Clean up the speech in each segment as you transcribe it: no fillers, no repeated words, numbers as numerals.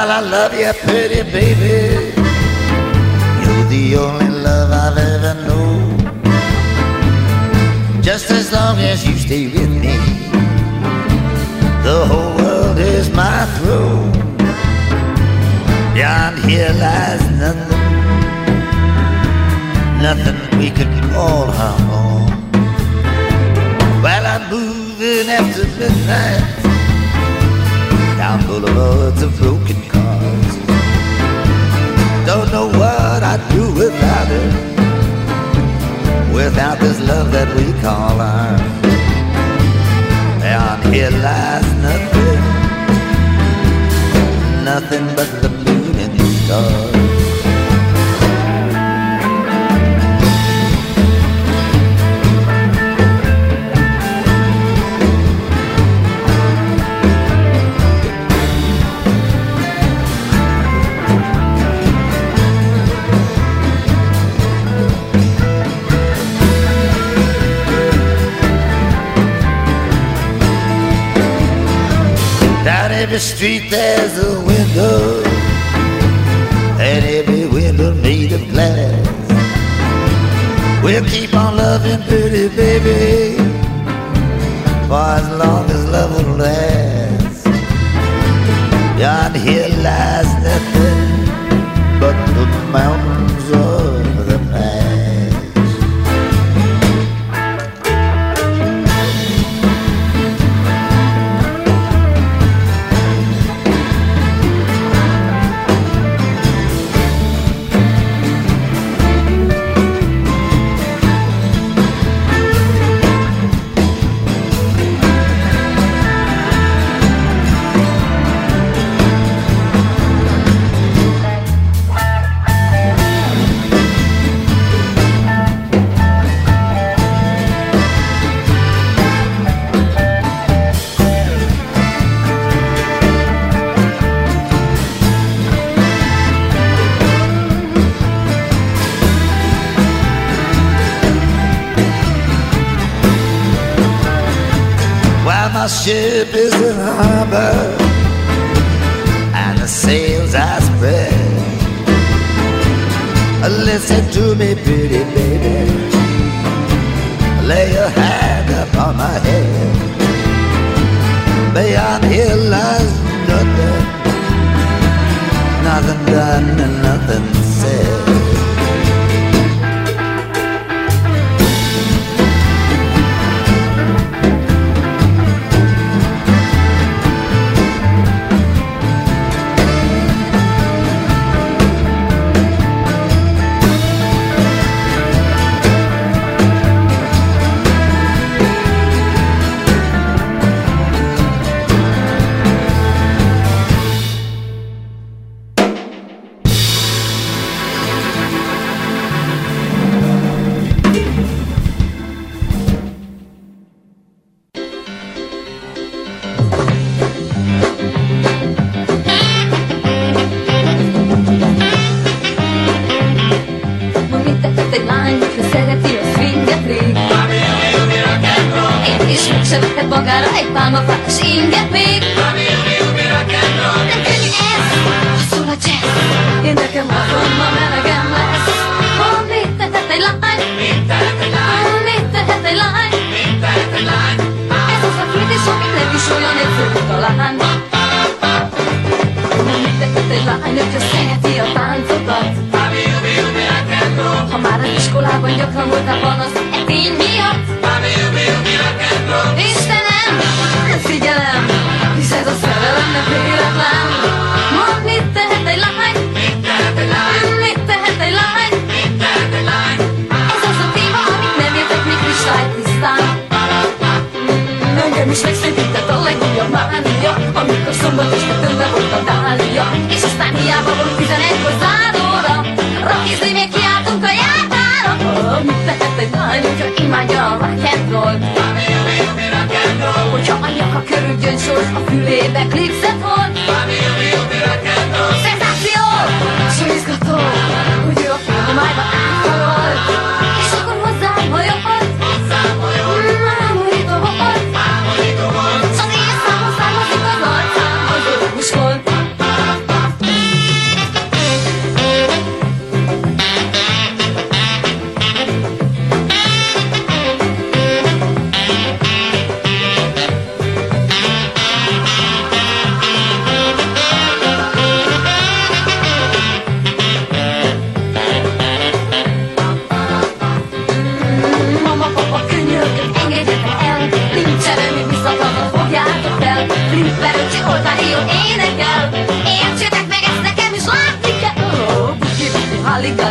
While I love you, pretty baby, you're the only love I've ever known. Just as long as you stay with me, the whole world is my throne. Beyond here lies nothing, nothing we could call our home. While I'm moving after midnight down boulevards of broken cars, don't know what I'd do without her, without this love that we call ours. Beyond here lies nothing, nothing but the moon and the stars. Every street there's a window, and every window made of glass. We'll keep on loving, pretty baby, for as long as love will last. Beyond here lies nothing but the mountains of the past. My ship is in harbor and the sails are spread. Listen to me, pretty baby, lay your hand upon my head. Beyond here lies nothing, nothing done and nothing said. Magára egy pálmafás inget még. Nem könnyű ez, ha szól a jazz. Én nekem otthon ma melegem lesz. Hol mit tehet egy lány? Hol mit tehet egy lány? Ez az a kérdés, amit nem is olyan egyszerű talán. Mit tehet egy lány, hogyha szereti a táncokat? Ha már az iskolában gyakran voltál panasz e tény miatt. Istenem, figyelem, hisz ez a szerelem nem véletlen. Mondd, mit tehet egy lány? Mit tehet egy lány? Ez az a téma, amit nem értek még kristálytisztán. Engem is megszépített a legújabb mánia, amikor szombat este többre volt a dália. És aztán hiába volt 11-kor záróra, rockizli még kiáltunk a járdára. Mit tehet egy lány, hogyha imádja a rock and roll-t? Hogyha a nyaka körül gyöngysors, a fülébe klipszet hord. Szenzáció! So izgató, hogy ő a filmájba áthalad. És akkor hozzám hajolt. Ámorító volt. Az én számon származik az arcám, az örömus volt.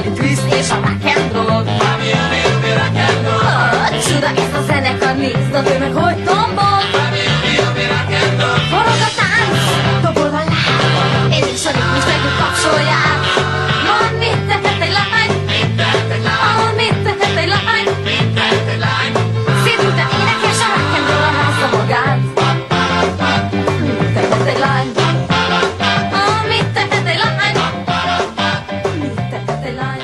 fiatali twist és a rock and roll. Csuda ez a zenekar, nézd a tömeg, hogy tombol. Forog a tánc, dobol a láb, és a ritmus megint kapcsolják. Van mit tehet egy lány, mit tehet egy lány, szédült a énekes a rock and roll a házza magát. Mit tehet egy lány, mit tehet egy lány, mit tehet egy lány.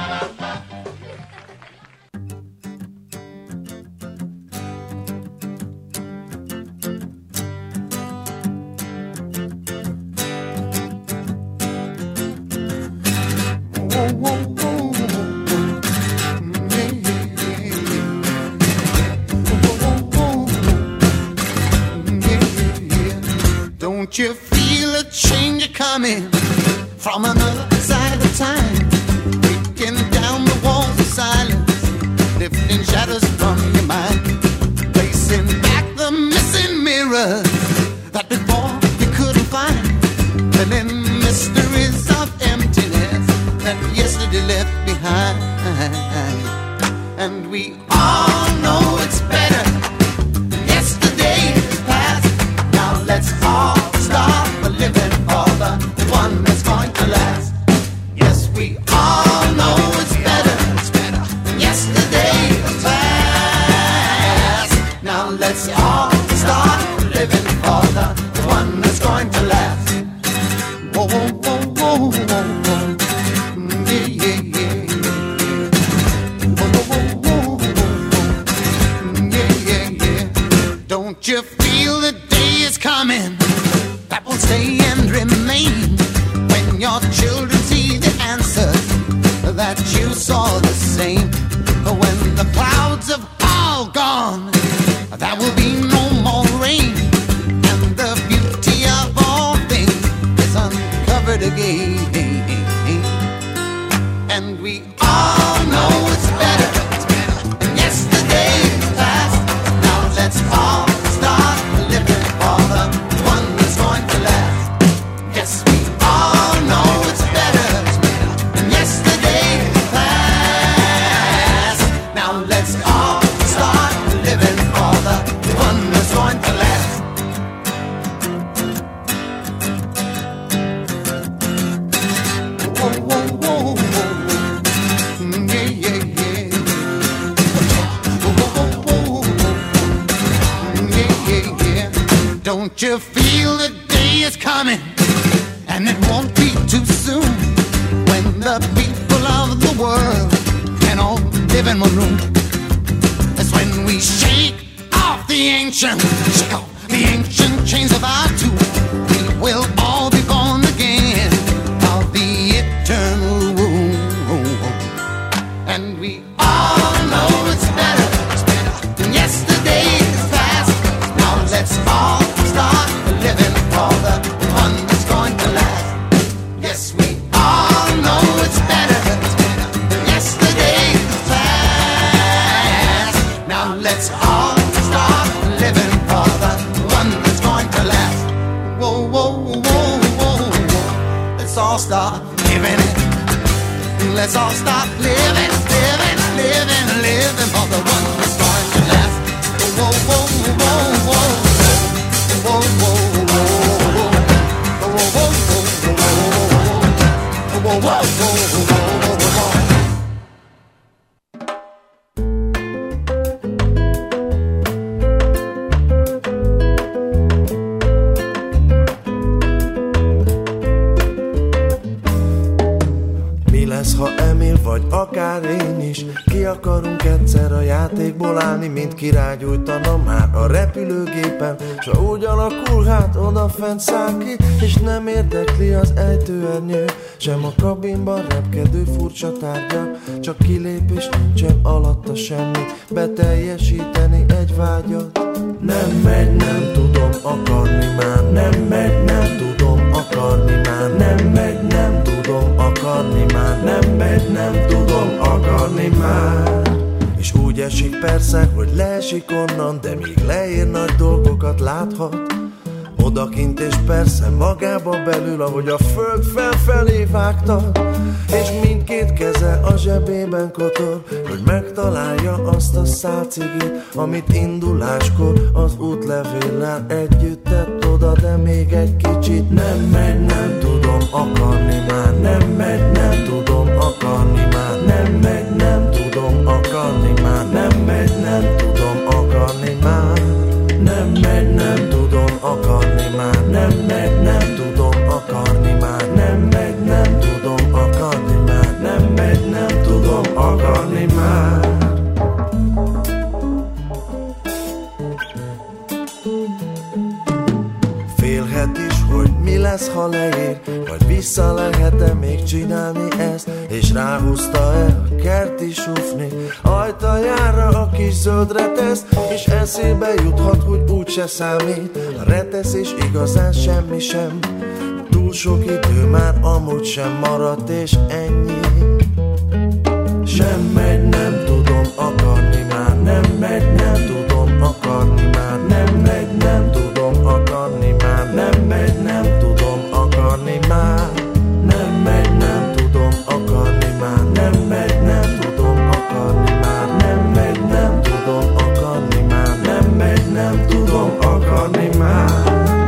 Don't you feel a change coming from another side of time? Breaking down the walls of silence, lifting shadows from your mind, placing back the missing mirror that before you couldn't find, filling mysteries of emptiness that yesterday left behind. And we all know it's better. Yesterday is past. Now let's all start living for the one that's going to last. Yes, we all know it's better. Yesterday is past. Now let's all start living for the one that's going to last. Whoa, whoa, whoa, whoa, whoa, whoa. Yeah, yeah, yeah. Whoa, whoa, whoa, whoa, whoa. Yeah, yeah, yeah. Don't you feel the day is coming that will stay and remain when your children see the answers that you saw the same? When the clouds have all gone, there will be no more rain, and the beauty of all things is uncovered again. And we all know it's better. And yesterday is past. Now let's all start living for the one that's going to last. Yes, we all know it's better. And yesterday is past. Now let's all start living for the one that's going to last. Whoa, whoa, whoa, whoa. Yeah, yeah, yeah. Whoa, whoa, whoa, whoa. Yeah, yeah, yeah. Don't you feel the day is coming, and it won't be too soon, when the people of the world can all live in one room. That's when we shake off the ancient chains of our two. We will all be born again of the eternal womb. And we all know it's better. And yesterday is past. Now let's all start living for the one that's going to last. Yes, we all know it's better. And yesterday is past. Now let's all start living for the one that's going to last. Whoa, whoa, whoa, whoa, whoa. Let's all start living it. Let's all stop living, living, living, living for the one that's going to last. Whoa, whoa, whoa, whoa, whoa, whoa, whoa, whoa, whoa, whoa, whoa, whoa, whoa, whoa. Ha Emil vagy akár én is ki akarunk egyszer a játékból állni, mint királygyújtana már a repülőgépen, s ha úgy alakul, hát odafent száll ki, és nem érdekli az ejtőernyő, sem a kabinban repkedő furcsa tárgyak, csak kilépés nincsen alatta semmi, beteljesíteni egy vágyat. Nem megy, nem tudom akarni már, nem megy, nem tudom akarni már, nem megy, nem tudom akarni már, nem megy, nem tudom akarni már. És úgy esik persze, hogy leesik onnan, de míg leér nagy dolgokat láthat, odakint és persze magába belül, ahogy a föld felfelé vágta, és mindkét keze a zsebében kotor, hogy megtalálja azt a szál cigit, amit induláskor az útlevéllel együtt tett oda, de még egy kicsit. Nem megy, nem tudom akarni már, nem megy, nem tudom akarni már, nem megy, nem tudom akarni már, nem megy, nem tudom akarni már, nem megy, nem tudom akarni már, nem megy, nem tudom akarni már, nem megy, nem tudom akarni már, nem megy, nem tudom akarni már. Félhet is, hogy mi lesz, ha leér, vagy vissza lehet-e még csinálni ezt, és ráhúzta-e a kerti sufni ajtajára a kis zöld reteszt, és eszébe juthat, hogy úgyse számít a retesz, és igazán semmi sem. Túl sok idő már amúgy sem maradt, és ennyi. Sem megy, nem tudom akarni már, nem megy, nem tudom akarni már, nem megy, nem tudom akarni már, nem megy, nem tudom akarni már, nem megy, nem tudom akarni már, nem megy, nem tudom akarni már, nem megy, nem tudom akarni már, nem megy, nem tudom akarni már.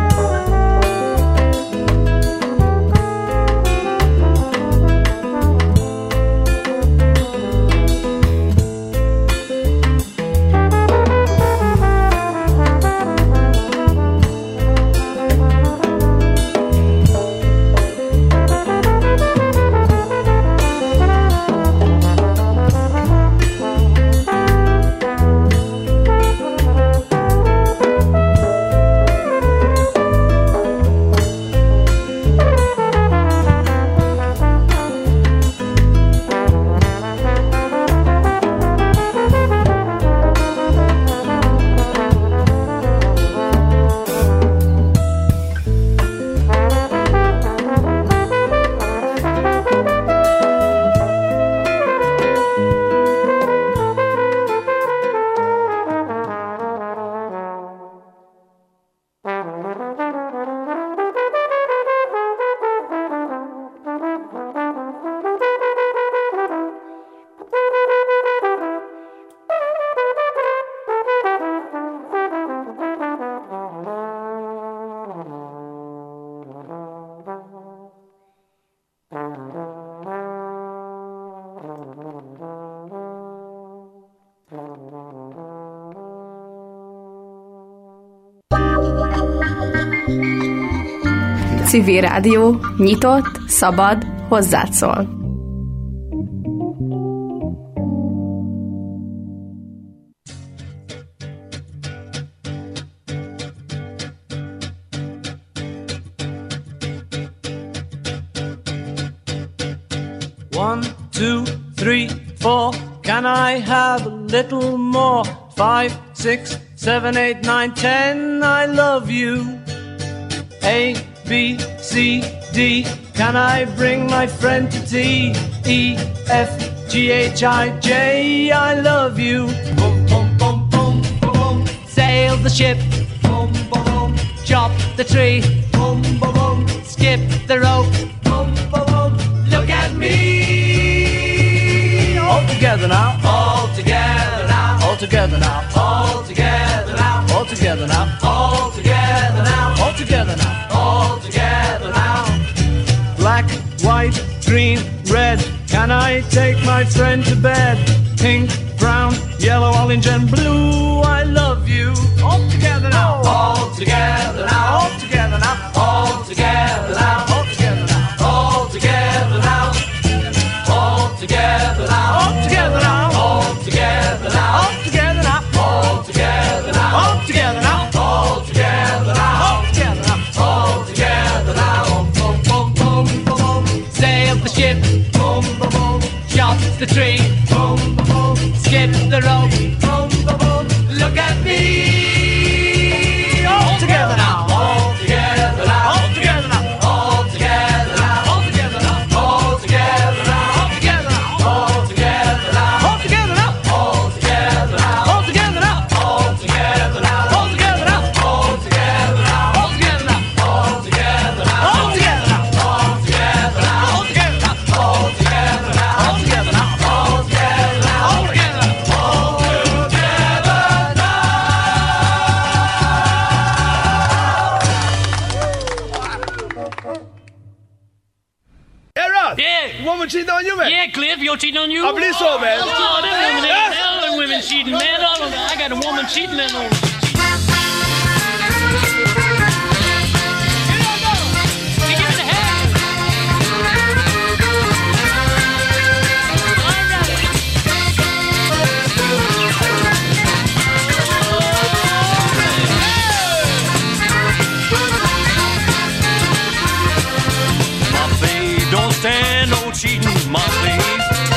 Civil Rádió, nyitott, szabad, hozzád szól. One, two, three, four. Can I have a little more? 5, 6, 7, 8, 9, 10. I love you. A, B, C, D. Can I bring my friend to tea? E, F, G, H, I, J. I love you. Boom, boom, boom, boom, boom. Sail the ship. Boom, boom, boom. Chop the tree. Boom, boom, boom. Skip the rope. Boom, boom, boom. Look at me. All together now. All together now. All together now. All together now. All together now. All together now. All together now. All together now. Black, white, green, red. Can I take my friend to bed? Pink, brown, yellow, orange and blue. I love you. All together now. All together now. All together now. All together now. All together now. All together now. All together now. All together now. All together now. All together now. All together now. All together now. All together now. All together now. All together now. Boom, boom, boom, boom, boom. Sail the ship. Boom, boom, boom. Chop the tree. Boom, boom, boom. Skip the rope. Boom, boom, boom. Look at me. All together now. All together now. All together now. All together now. All together now. All together now. All together now. All together now. All together now. All together now. All together now. All together now. All together now. All together now. All together now. what? Yeah. Woman cheating on you, man? Yeah, Cliff, you're cheating on you? I believe so, man. Oh, them women ain't hell of women cheating, man. I got a woman cheating and on. Stand no cheating, my baby.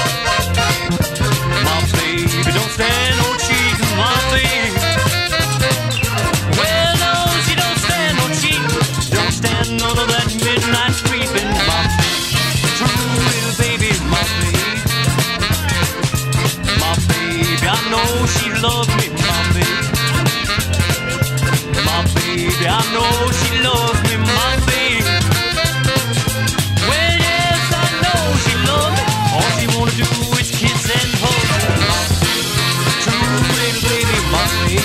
My baby don't stand no cheating, my baby. Well, no, she don't stand no cheating. Don't stand none of that midnight creeping, my true little baby, my baby. My baby, I know she loves me, my baby. My baby, I know she loves me, my baby. She loves me. All she wanna do is kiss and hug me. True little baby, my baby.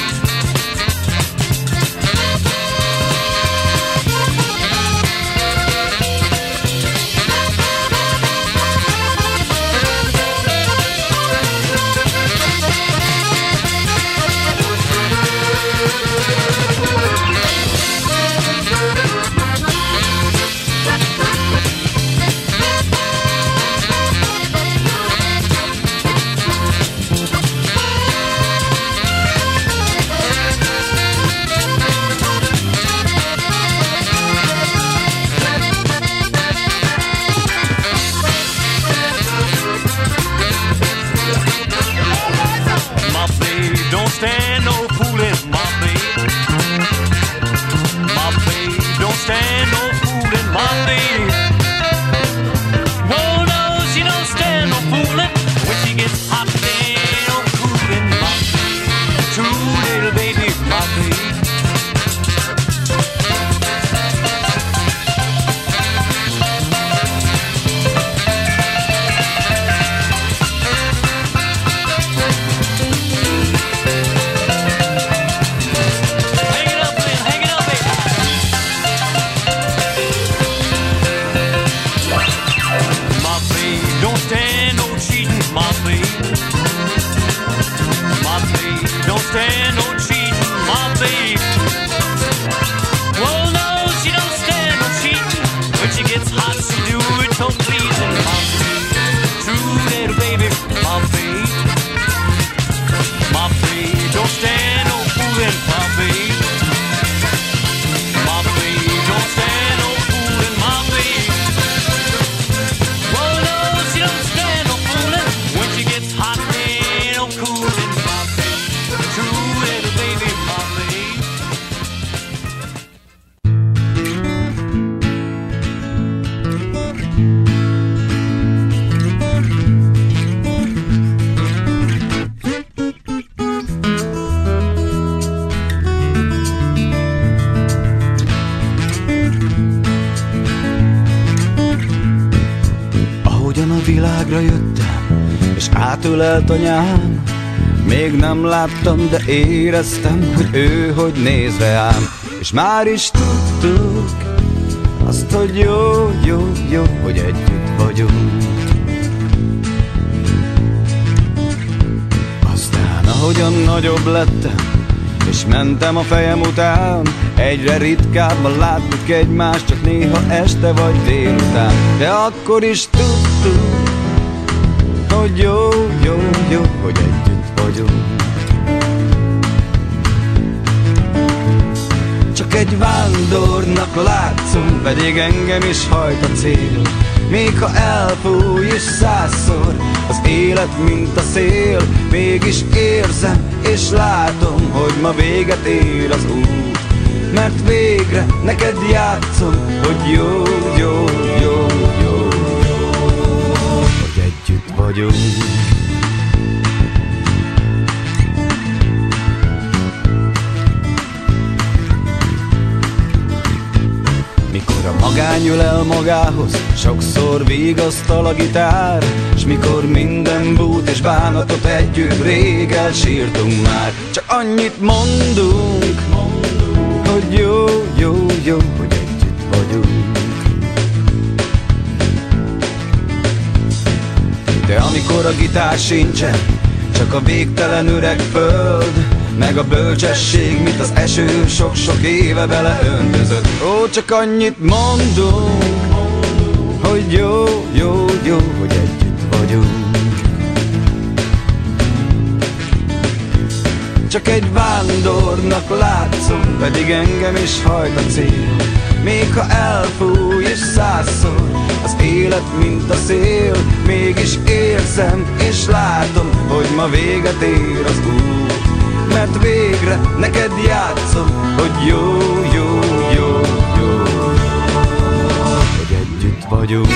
Don't stand no fooling, my baby. My baby, don't stand no fooling, my baby. Oh no, she don't stand no fooling. When she gets hot, then no cooling, my baby. True little baby, my baby. Don't stand no cheating, my babe. Well, no, she don't stand no cheating. When she gets hot, she do it so pleasing, my babe. True little baby, my babe. My babe, don't stand no fooling, my babe. My babe, don't stand no fooling, my babe. Well, no, she don't stand no fooling. When she gets hot, then no cooling, my babe. True little baby, my babe. Ahogyan a világra jöttem, és átölelt anyám, még nem láttam, de éreztem, hogy ő hogy néz reám. És már is tudtuk azt, hogy jó, jó, jó, hogy együtt vagyunk. Aztán ahogyan nagyobb lettem, és mentem a fejem után, egyre ritkábban láttuk egymást, csak néha este vagy délután. De akkor is tudtuk, hogy jó, jó, jó, hogy együtt vagyunk. Csak egy vándornak látszom, pedig engem is hajt a cél. Még ha elfúj is 100-szor az élet, mint a szél, mégis érzem és látom, hogy ma véget ér az út. Mert végre neked játszom, hogy jó, jó, jó, jó, jó, hogy együtt vagyunk. Mikor a magány ül el magához, sokszor vigasztal a gitár, s mikor minden bút és bánatot együtt rég elsírtunk már. Csak annyit mondunk, hogy jó, jó, jó, hogy együtt vagyunk. amikor a gitár sincsen, csak a végtelen öreg föld, meg a bölcsesség, mit az eső sok-sok éve beleöntözött. Ó, csak annyit mondunk, hogy jó, jó, jó, hogy együtt vagyunk. Csak egy vándornak látszom, pedig engem is hajt a cél. Még ha elfúj és százszor az élet, mint a szél, mégis érzem és látom, hogy ma véget ér az út. Mert végre neked játszom, hogy jó, jó, jó, jó, hogy együtt vagyunk.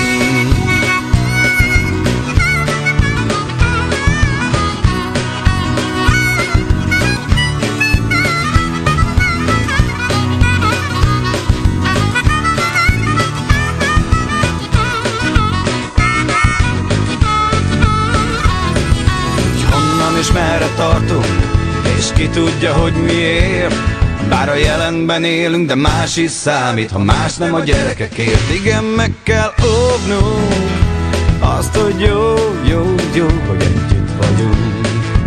És merre tartunk, és ki tudja, hogy miért. Bár a jelenben élünk, de más is számít, ha más nem a gyerekekért. Igen, meg kell óvnunk azt, hogy jó, jó, jó, hogy együtt vagyunk.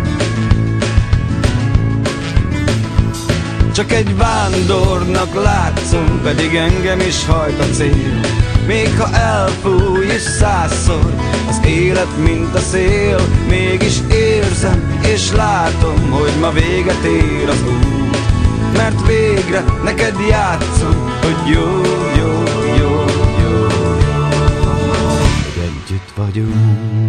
Csak egy vándornak látszom, pedig engem is hajt a cél. Még ha elfúj és százszor az élet, mint a szél, mégis érzem és látom, hogy ma véget ér az út. Mert végre neked játszom, hogy jó, jó, jó, jó, hogy együtt vagyunk.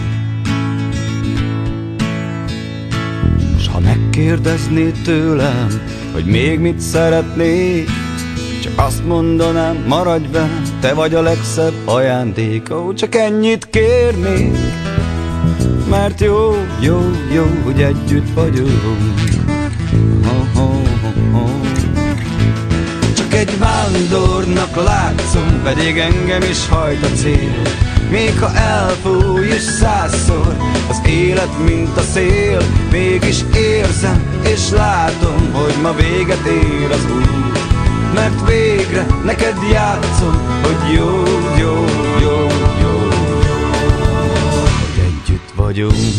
S ha megkérdeznéd tőlem, hogy még mit szeretnék, csak azt mondanám, maradj velem, te vagy a legszebb ajándék. Ó, csak ennyit kérnék, mert jó, jó, jó, hogy együtt vagyunk. Oh, oh, oh, oh. Csak egy vándornak látszom, pedig engem is hajt a cél. Még ha elfúj és százszor az élet, mint a szél, mégis érzem és látom, hogy ma véget ér az út. Mert végre neked játszom, hogy jó, jó, jó, jó, hogy együtt vagyunk.